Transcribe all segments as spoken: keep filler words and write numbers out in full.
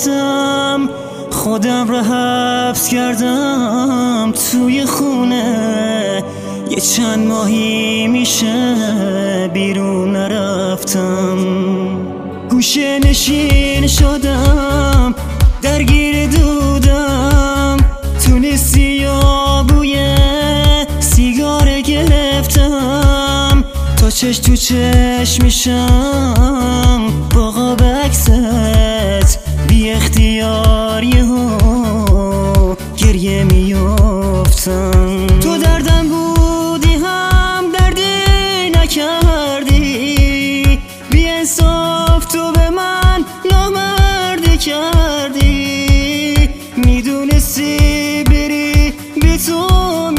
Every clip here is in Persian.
رفتم، خودم را حبس کردم توی خونه. یه چند ماهی میشه بیرون نرفتم، گوشه نشین شدم، درگیر دودم، تونستی بوی سیگار گرفتم، تا چش تو چش میشم با قاب عکست، بی اختیار یهو گریه میافتم. تو دردم بودی هم دردی نکردی، بی انصاف تو به من نامردی کردی، میدونستی بری بی تو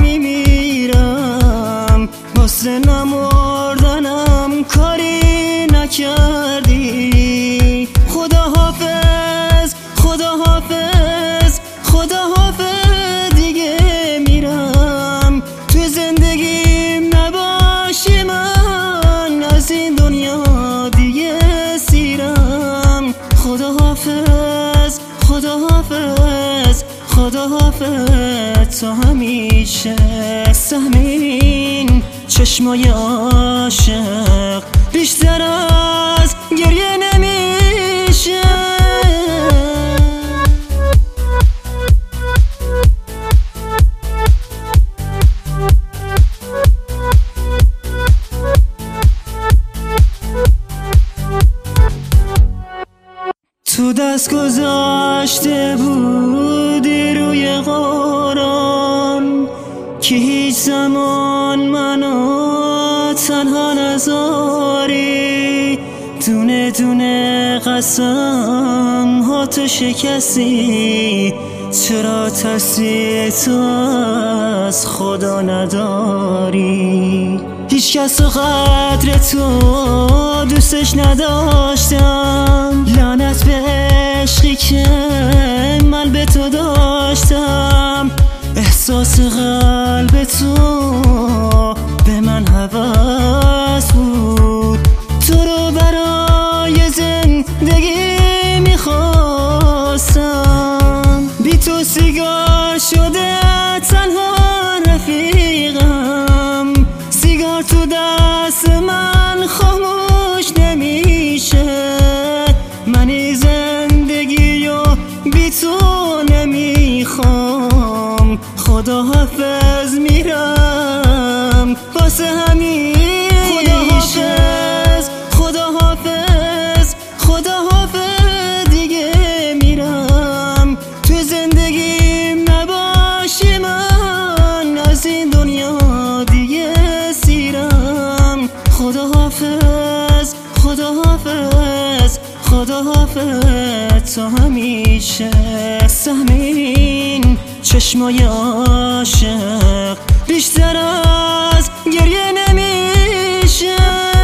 میمیرم، واسه نمردنم کاری نکردی. خدا حافظ خدا حافظ خدا حافظ، دیگه میرم، تو زندگیم نباشی من، از این دنیا دیگه سیرم. خدا حافظ خدا حافظ خدا حافظ، تا همیشه سهمین چشمای عاشق بیشتر از گریه نمیشه. تو دست گذاشته بودی روی قرآن که هیچ زمان منو تنها نذاری، دونه دونه قسم ها تو شکستی، چرا ترسی تو از خدا نداری؟ هیچ کس و قدر تو دوستش نداشتم، لعنت به عشقی که من به تو داشتم، احساس قلب تو به من هوس بود، تو رو برای زندگی میخواستم، بی تو سیگار شده تنها رفیقم، سیگار تو دست من خاموش نمیشه، من این زندگی و بی تو نمیخوام. خدا حافظ میرم واسه همیشه، خدا حافظ خدا حافظ دیگه میرم، تو زندگیم نباشی من، از این دنیا دیگه سیرم. خدا حافظ خدا حافظ خدا حافظ، تا همیشه سهمین چشمای عاشق بیشتر از گریه نمیشه.